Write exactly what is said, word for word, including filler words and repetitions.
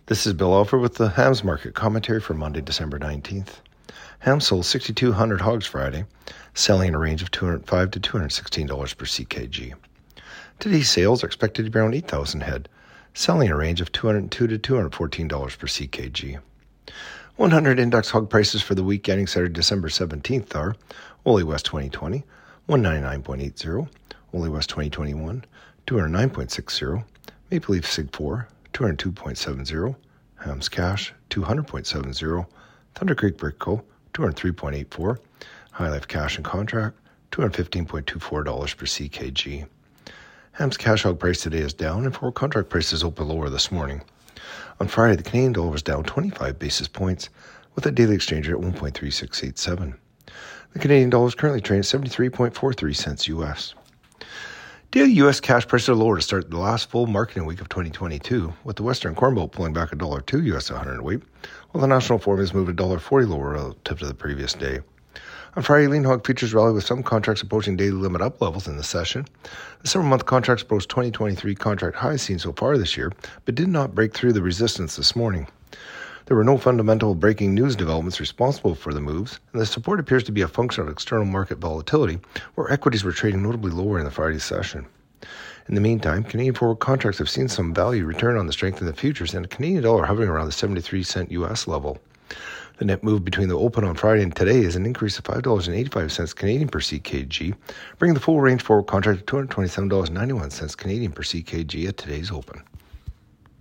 This is Bill Alford with the Hams Market Commentary for Monday, December nineteenth. Hams sold six thousand two hundred hogs Friday, selling in a range of two hundred five to two hundred sixteen dollars per C K G. Today's sales are expected to be around eight thousand head, selling in a range of two hundred two to two hundred fourteen dollars per C K G. one hundred index hog prices for the week ending Saturday, December seventeenth are Woolly West twenty twenty, one ninety-nine point eight zero, Woolly West twenty twenty-one, two oh nine point six zero, Maple Leaf Sig four, two oh two point seven zero, Hams Cash, two hundred point seven zero, Thunder Creek Brick Co., two oh three point eight four, High Life Cash and Contract, two hundred fifteen point two four dollars per C K G. Hams Cash hog price today is down, and forward contract prices open lower this morning. On Friday, the Canadian dollar was down twenty-five basis points, with a daily exchange rate at one point three six eight seven. The Canadian dollar is currently trading at seventy-three point four three cents U S. Daily U S cash prices are lower to start the last full marketing week of twenty twenty-two, with the Western Corn Belt pulling back one dollar oh two U S a hundredweight, while the National Form has moved one dollar forty lower relative to the previous day. On Friday, lean hog futures rallied with some contracts approaching daily limit up levels in the session. The several-month contracts broke twenty twenty-three contract highs seen so far this year, but did not break through the resistance this morning. There were no fundamental breaking news developments responsible for the moves, and the support appears to be a function of external market volatility, where equities were trading notably lower in the Friday session. In the meantime, Canadian forward contracts have seen some value return on the strength in the futures, and the Canadian dollar hovering around the seventy-three cent U S level. The net move between the open on Friday and today is an increase of five dollars and eighty-five cents Canadian per C K G, bringing the full range forward contract to two hundred twenty-seven dollars and ninety-one cents Canadian per C K G at today's open.